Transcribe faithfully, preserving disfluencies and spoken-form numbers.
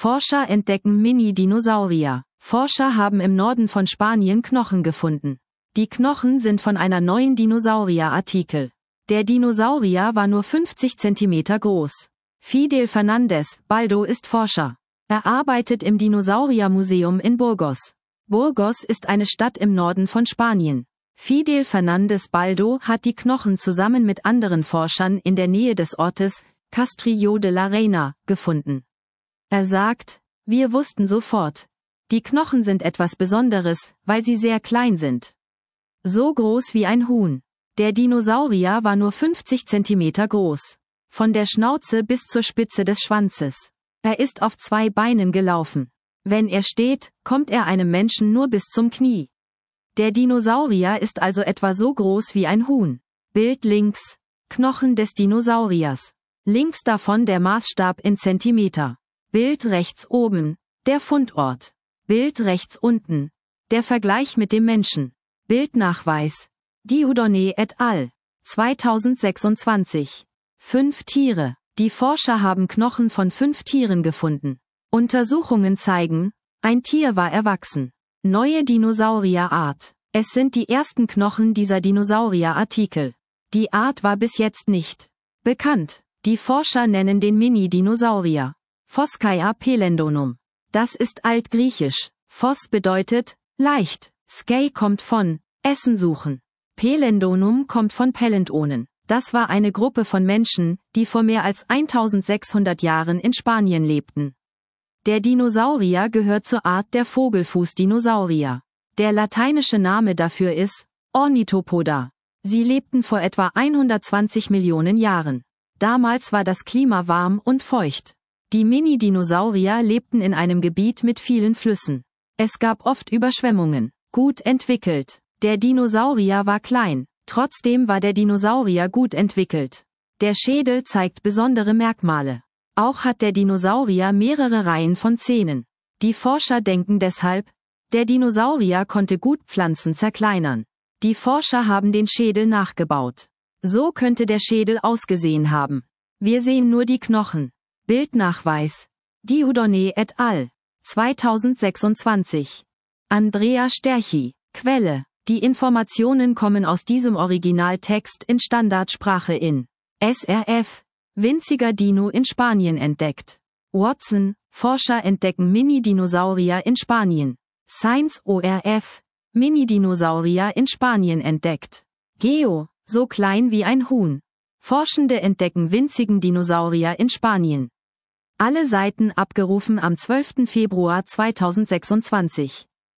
Forscher entdecken Mini-Dinosaurier. Forscher haben im Norden von Spanien Knochen gefunden. Die Knochen sind von einer neuen Dinosaurier-Artikel. Der Dinosaurier war nur fünfzig Zentimeter groß. Fidel Fernández Baldo ist Forscher. Er arbeitet im Dinosauriermuseum in Burgos. Burgos ist eine Stadt im Norden von Spanien. Fidel Fernández Baldo hat die Knochen zusammen mit anderen Forschern in der Nähe des Ortes Castrillo de la Reina gefunden. Er sagt, wir wussten sofort, die Knochen sind etwas Besonderes, weil sie sehr klein sind. So groß wie ein Huhn. Der Dinosaurier war nur fünfzig Zentimeter groß. Von der Schnauze bis zur Spitze des Schwanzes. Er ist auf zwei Beinen gelaufen. Wenn er steht, kommt er einem Menschen nur bis zum Knie. Der Dinosaurier ist also etwa so groß wie ein Huhn. Bild links. Knochen des Dinosauriers. Links davon der Maßstab in Zentimeter. Bild rechts oben. Der Fundort. Bild rechts unten. Der Vergleich mit dem Menschen. Bildnachweis. Dieudonné et al. zweitausendsechsundzwanzig. Fünf Tiere. Die Forscher haben Knochen von fünf Tieren gefunden. Untersuchungen zeigen, ein Tier war erwachsen. Neue Dinosaurierart. Es sind die ersten Knochen dieser Dinosaurierartikel. Die Art war bis jetzt nicht bekannt. Die Forscher nennen den Mini-Dinosaurier Phoskia pelendonum. Das ist altgriechisch. Phos bedeutet leicht. Skei kommt von Essen suchen. Pelendonum kommt von Pelendonen. Das war eine Gruppe von Menschen, die vor mehr als eintausendsechshundert Jahren in Spanien lebten. Der Dinosaurier gehört zur Art der Vogelfußdinosaurier. Der lateinische Name dafür ist Ornithopoda. Sie lebten vor etwa hundertzwanzig Millionen Jahren. Damals war das Klima warm und feucht. Die Mini-Dinosaurier lebten in einem Gebiet mit vielen Flüssen. Es gab oft Überschwemmungen. Gut entwickelt. Der Dinosaurier war klein. Trotzdem war der Dinosaurier gut entwickelt. Der Schädel zeigt besondere Merkmale. Auch hat der Dinosaurier mehrere Reihen von Zähnen. Die Forscher denken deshalb, der Dinosaurier konnte gut Pflanzen zerkleinern. Die Forscher haben den Schädel nachgebaut. So könnte der Schädel ausgesehen haben. Wir sehen nur die Knochen. Bildnachweis. Dieudonné et al. zweitausendsechsundzwanzig. Andrea Sterchi. Quelle. Die Informationen kommen aus diesem Originaltext in Standardsprache in S R F. Winziger Dino in Spanien entdeckt. Watson. Forscher entdecken Mini-Dinosaurier in Spanien. Science O R F. Mini-Dinosaurier in Spanien entdeckt. Geo. So klein wie ein Huhn. Forschende entdecken winzigen Dinosaurier in Spanien. Alle Seiten abgerufen am zwölften Februar zweitausendsechsundzwanzig.